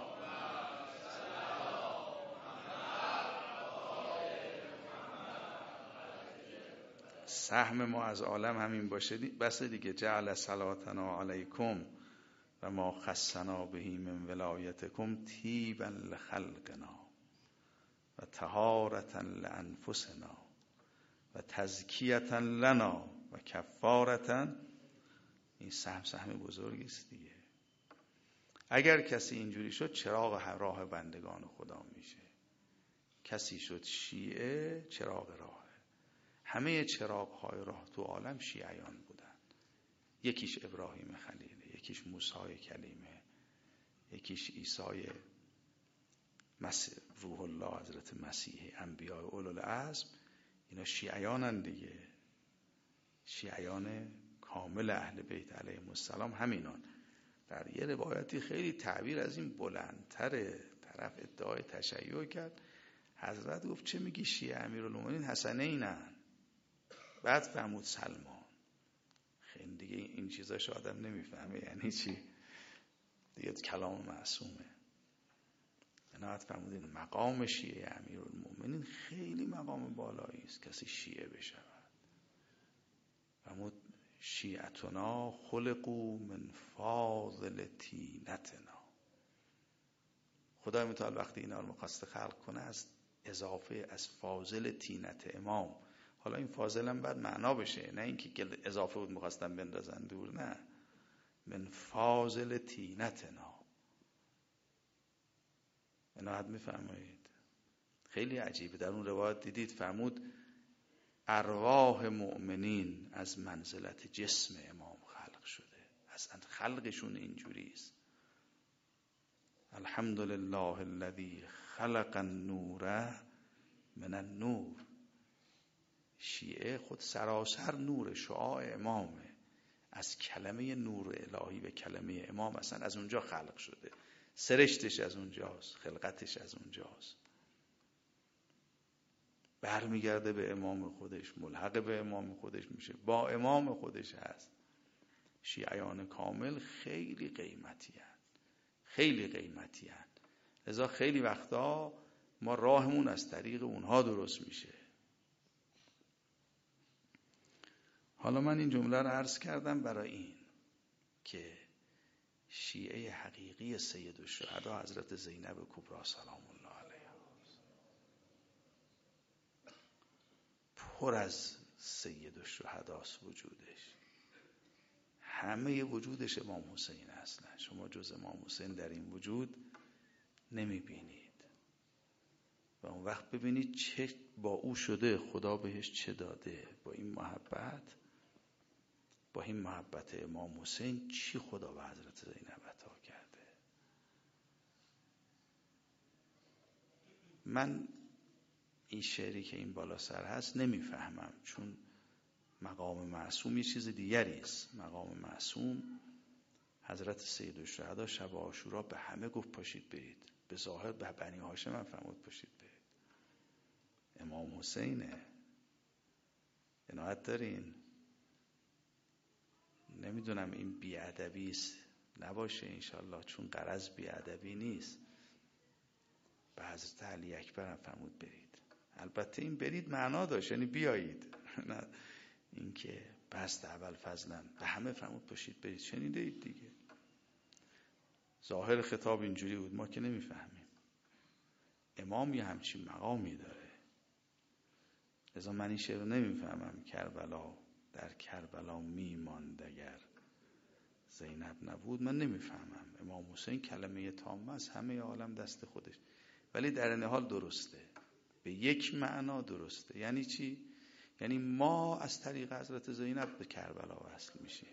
سهم ما از عالم همین باشه بس دیگه. جعل صلاتنا علیکم و ما خصنا بهی من ولایتکم طیبا لخلقنا و طهارة لانفسنا و تزکیة لنا و کفارة. این سهم سهم بزرگی است دیگه. اگر کسی اینجوری شد، چراغ راه بندگان خدا میشه. کسی شد شیعه، چراغ راه. همه چراغ‌های راه تو عالم شیعیان بودن. یکیش ابراهیم خلیله، یکیش موسی کلیمه، یکیش عیسی مسیح روح الله حضرت مسیح، انبیاء اولوالعزم. اینا شیعیانن دیگه، شیعیان کامل اهل بیت علیهم السلام همینان. در یه روایتی خیلی تعبیر از این بلندتره، طرف ادعای تشیع کرد. حضرت گفت چه میگی شیعه امیرالمومنین حسنینن؟ بعد فرمود سلمان. خیلی دیگه این چیزاش آدم نمیفهمه یعنی چی، دیگه کلام معصومه. بعد فرمود این مقام شیعه امیرالمومنین خیلی مقام بالایی است، کسی شیعه بشود. فرمود شیعتنا خلقوا من فاضل طینتنا. خدای متعال وقتی اینا رو می‌خواسته خلق کنه، از اضافه از فاضل طینت امام. حالا این فاضل هم باید معنا بشه، نه اینکه اضافه بود می‌خواستن بندازن دور، نه. من فاضل طینتنا. اینا حد می‌فرمایید. خیلی عجیبه. در اون روایت دیدید فرمود ارواح مؤمنین از منزلت جسم امام خلق شده، اصلا خلقشون اینجوریست. الحمدلله الذی خلق النور من النور. شیعه خود سراسر نور، شعاع امامه، از کلمه نور الهی به کلمه امام اصلا از اونجا خلق شده، سرشتش از اونجاست، خلقتش از اونجاست، برمیگرده به امام خودش، ملحق به امام خودش میشه، با امام خودش هست. شیعیان کامل خیلی قیمتی هست، خیلی قیمتی هست. لذا خیلی وقتا ما راهمون از طریق اونها درست میشه. حالا من این جمله رو عرض کردم برای این که شیعه حقیقی سید الشهدا حضرت زینب کبری سلام الله علیها پر از سید الشهداست وجودش، همه وجودش امام حسین اصلا. شما جز امام حسین در این وجود نمی بینید و اون وقت ببینید چه با او شده، خدا بهش چه داده. با این محبت، با این محبت امام حسین چی خدا به حضرت زینب عطا کرده. من این شعری که این بالا سر هست نمیفهمم، چون مقام معصوم یه چیز دیگری است. مقام معصوم حضرت سید الشهدا شب عاشورا به همه گفت پاشید برید، به ظاهر به بنی هاشم هم فرمود پاشید برید. امام حسینه، عنایت دارین. نمیدونم این بیادبی است نباشه انشالله، چون غرض بیادبی نیست. به حضرت علی اکبر هم فرمود برید. البته این برید معنا داشت، یعنی بیایید، نه اینکه بست اول فضلن به همه فرمود پاشید برید. شنیده اید دیگه، ظاهر خطاب اینجوری بود، ما که نمیفهمیم. امام یه همچین مقامی داره. لذا من این شعر رو نمیفهمم. کربلا در کربلا میماند اگر زینب نبود. من نمیفهمم. امام حسین کلمه تامه است، همه عالم دست خودش، ولی در این حال درسته، به یک معنا درسته. یعنی چی؟ یعنی ما از طریق حضرت زینب به کربلا وصل میشیم.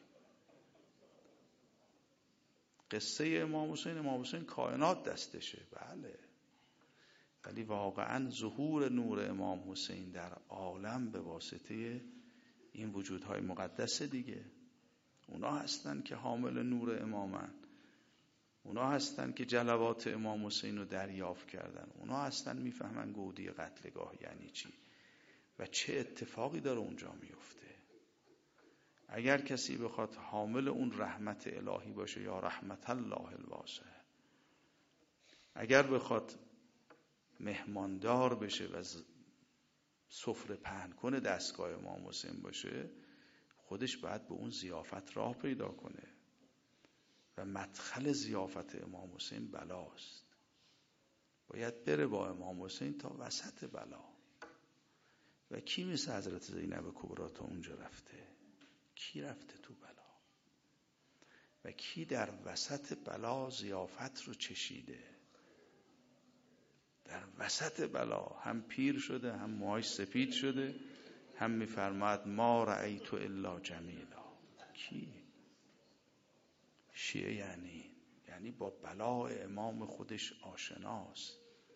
قصه امام حسین، امام حسین کائنات دستشه، بله، ولی واقعا ظهور نور امام حسین در عالم به واسطه این وجودهای مقدس دیگه. اونا هستن که حامل نور امامن، اونا هستن که جلوات امام حسین رو دریافت کردن، اونا هستن میفهمن گودی قتلگاه یعنی چی و چه اتفاقی داره اونجا میفته. اگر کسی بخواد حامل اون رحمت الهی باشه، یا رحمت الله الواسع، اگر بخواد مهماندار بشه و سفره پهن کنه دستگاه امام حسین باشه، خودش باید به اون ضیافت راه پیدا کنه و مدخل ضیافت امام حسین بلاست. باید بره با امام حسین تا وسط بلا. و کی مثل حضرت زینب کبری تا اونجا رفته؟ کی رفته تو بلا؟ و کی در وسط بلا ضیافت رو چشیده؟ در وسط بلا هم پیر شده، هم موهاش سفید شده، هم میفرماد ما رأیت الا جمیلا. کی؟ شیعه یعنی یعنی با بلا امام خودش آشناست،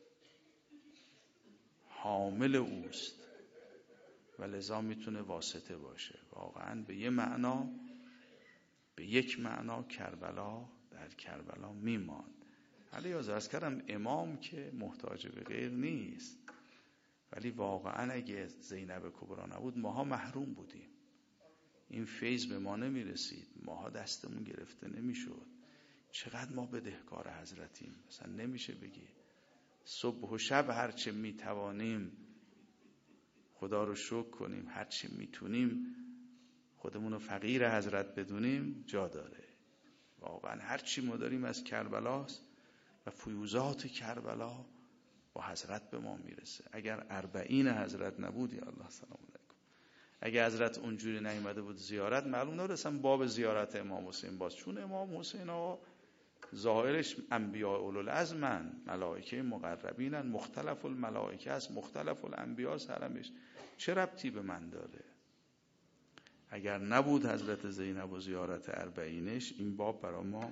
حامل اوست و لذا میتونه واسطه باشه. واقعا به یه معنا، به یک معنا کربلا در کربلا میماند. علی از کردم امام که محتاج به غیر نیست، ولی واقعا اگه زینب کبری نبود ماها محروم بودیم، این فیض به ما نمیرسید، ماها دستمون گرفته نمیشد. چقدر ما بدهکار حضرتیم، مثلا نمیشه بگی. صبح و شب هرچه میتوانیم خدا رو شکر کنیم، هرچه میتونیم خودمون رو فقیر حضرت بدونیم جا داره. واقعا هرچی ما داریم از کربلاست و فیوزات کربلا با حضرت به ما میرسه. اگر اربعین حضرت نبود، یا الله سلام علیکم، اگر حضرت اونجوری نیامده بود زیارت، معلوم نبود اصلا باب زیارت امام حسین باز. چون امام حسین ها ظاهرش انبیاء اولوالعزمن، ملائکه مقربینن، مختلف الملائکه است، مختلف الانبیاء حرمش، چه ربطی به من داره؟ اگر نبود حضرت زینب و زیارت اربعینش این باب برا ما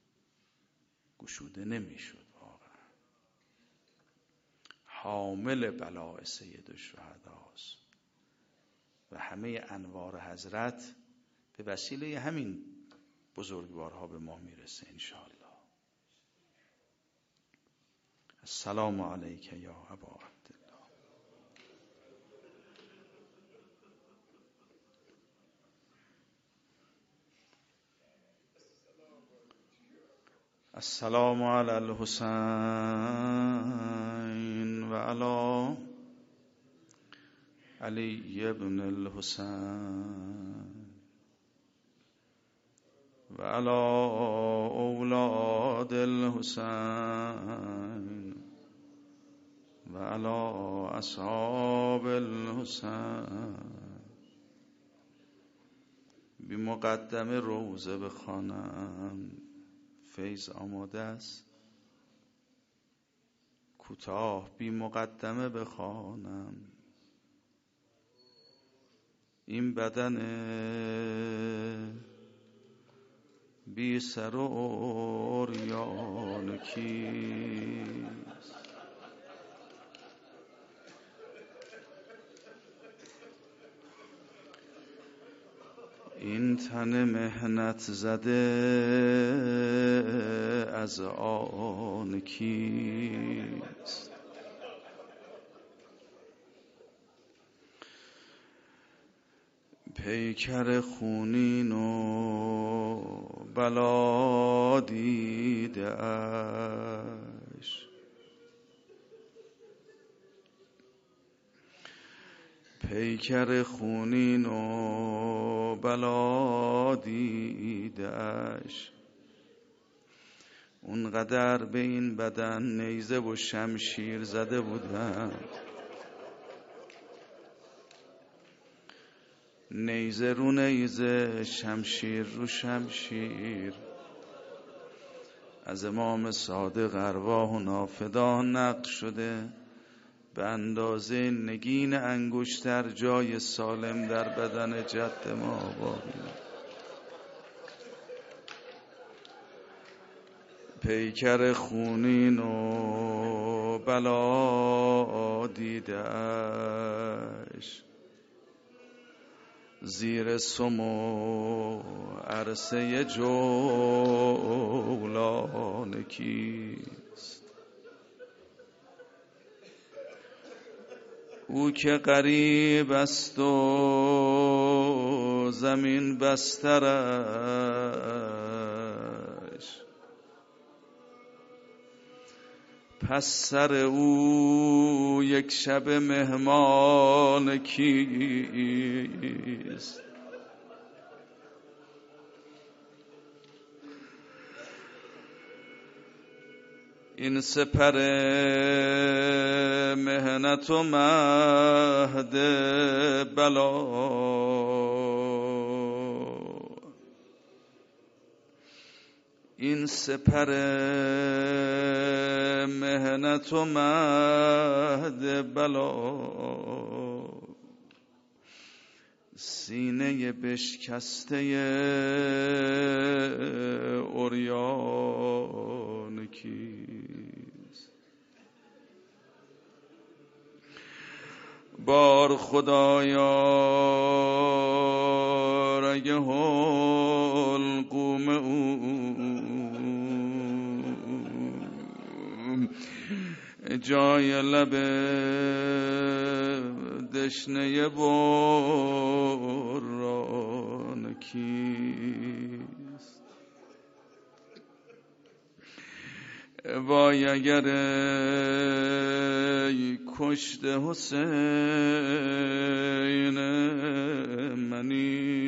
گشوده نمیشد. واقعا حامل بلاء سید الشهداست و همه انوار حضرت به وسیله همین بزرگوارها به ما میرسه انشاءالله. السلام علیک یا ابا عبدالله. السلام علی الحسین و علی علی ابن الحسین و علی اولاد الحسین و علی اصحاب الحسین. بی مقدم روزه بخوانم، فیض آماده است. کوتاه بی مقدمه بخوانم، این بدن بی سر و عریان کیست؟ این تن مهنت زده از آن کیست؟ پیکر خونین و بلا دیده اش، پیکر خونین و بلا دیده اش. اونقدر به این بدن نیزه و شمشیر زده بودن، نیزه رو نیزه، شمشیر رو شمشیر، از امام صادق ارواح و نافدان نقل شده به اندازه نگین انگشتر جای سالم در بدن جد ما باقی. پیکر خونین و بلا دیدش، زیر سم و عرصه جولان کیست؟ او که غریب است و زمین بسترش، پس سر او یک شب مهمان کیست؟ این سپر مهنت و مهد بلا، این سپر مهنت و مهد بلا، سینه بشکسته عریان کیست؟ بار خدایا رگ حلقوم او جای لب دشنه بران کیست؟ وای اگر کشته حسین منی،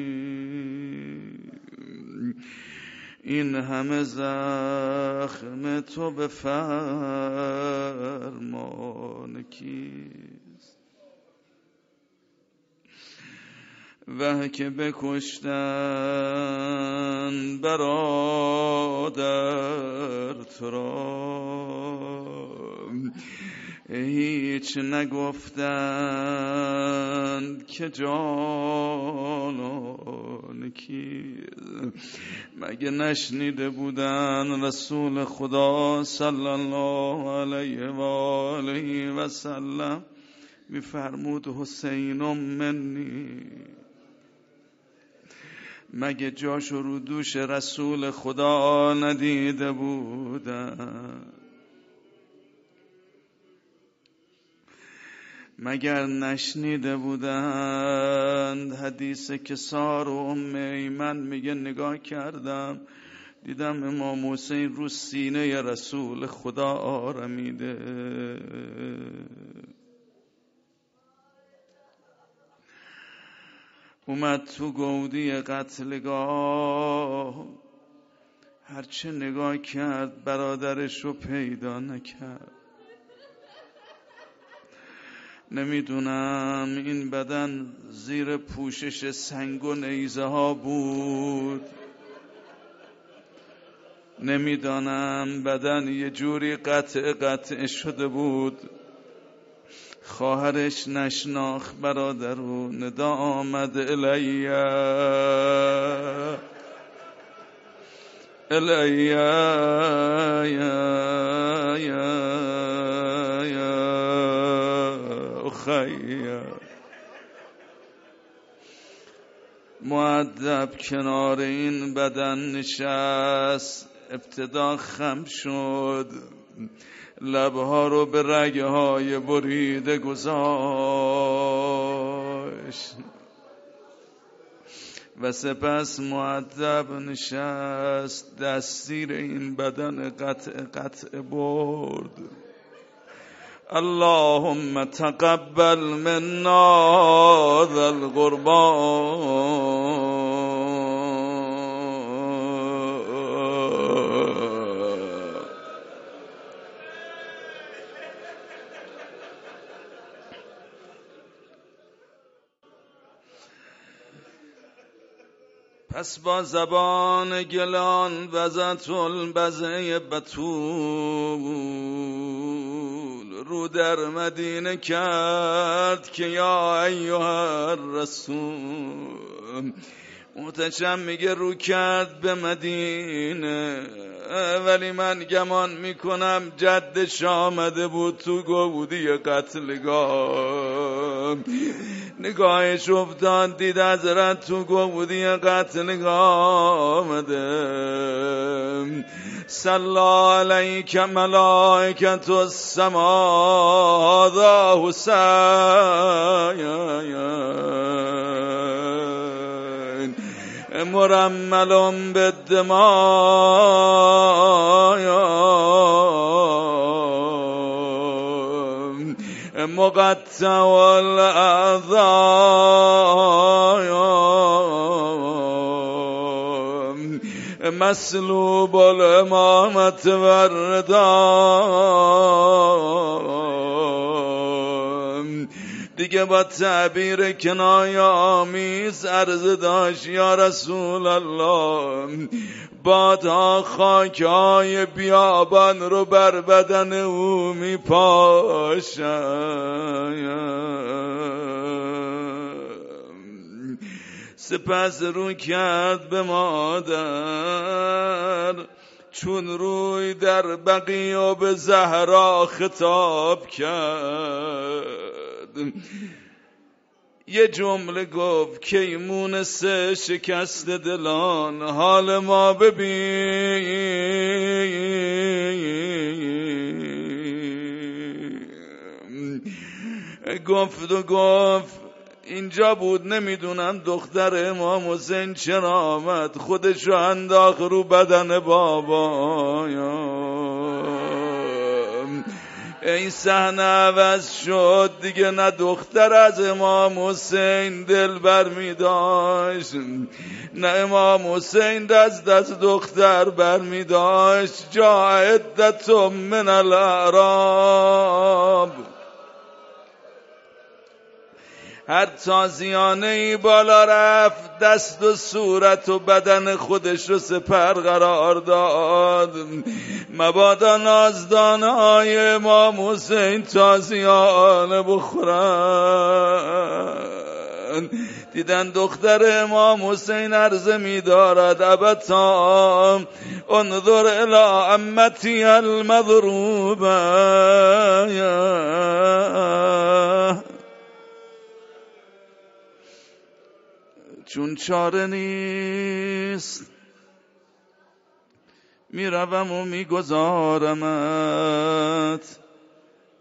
این همه زخم تو به فرمان کیست؟ و که بکشتن برادر تو را، هیچ نگفتند که جانان کیست. مگه نشنیده بودن رسول خدا صلی الله علیه و آله و سلم میفرمود حسین منی؟ مگه جاش رو دوش رسول خدا ندیده بودن؟ مگر نشنیده بودند حدیث کسار و ام ایمن؟ میگه نگاه کردم دیدم امام حسین رو سینه رسول خدا آرمیده. اومد تو گودی قتلگاه، هرچه نگاه کرد برادرش رو پیدا نکرد. نمیدونم این بدن زیر پوشش سنگ و نیزه ها بود، نمیدانم بدن یه جوری قطع قطع شده بود. خواهرش نشناخت برادر رو، ندا آمد الیه الیه اخیه. مؤدب کنار این بدن نشست، ابتدا خم شد، لبها رو به رگه های بریده گذاشت و سپس مؤدب نشست، دستیر این بدن قطع قطع برد. اللهم تقبل منا ذا القربان. پس با زبان گلان وزت البزه بتول رو در مدینه کرد که یا ایها الرسول. محتشم میگه رو کرد به مدینه، ولی من گمان میکنم جدش آمده بود تو گودی قتلگاه. نگاهش افتاد دید حضرت تو گودی قتلگاه آمده. صلی علیک ملائکة السما ذا حسین مرمل بالدماء مقطع الاعضاء مسلوب الامامة والرداء. دیگه با تعبیر کنایه آمیز عرض داشت یا رسول الله، بادها خاکهای بیابان رو بر بدن او می پاشند. سپس رو کرد به مادر، چون روی در بقیع و به زهرا خطاب کرد، یه جمله گفت که ایمون سه شکست دلان حال ما ببین. گفت و گفت اینجا بود، نمیدونم دختر امام حسین چرا آمد، خودشو انداخت رو بدن بابا. این صحنه عوض شد دیگه، نه دختر از امام حسین دل بر می داشت، نه امام حسین دست دست دختر بر می داشت. جا عدت من الاعراب، هر تازیانه ای بالا رفت دست و صورت و بدن خودش رو سپر قرار داد. مبادا نازدانه های امام حسین تازیانه بخورن. دیدن دختر امام حسین عرضه می دارد ابتا انظر الی امتی المضروبه، چون چاره نیست میروم و میگذارمت.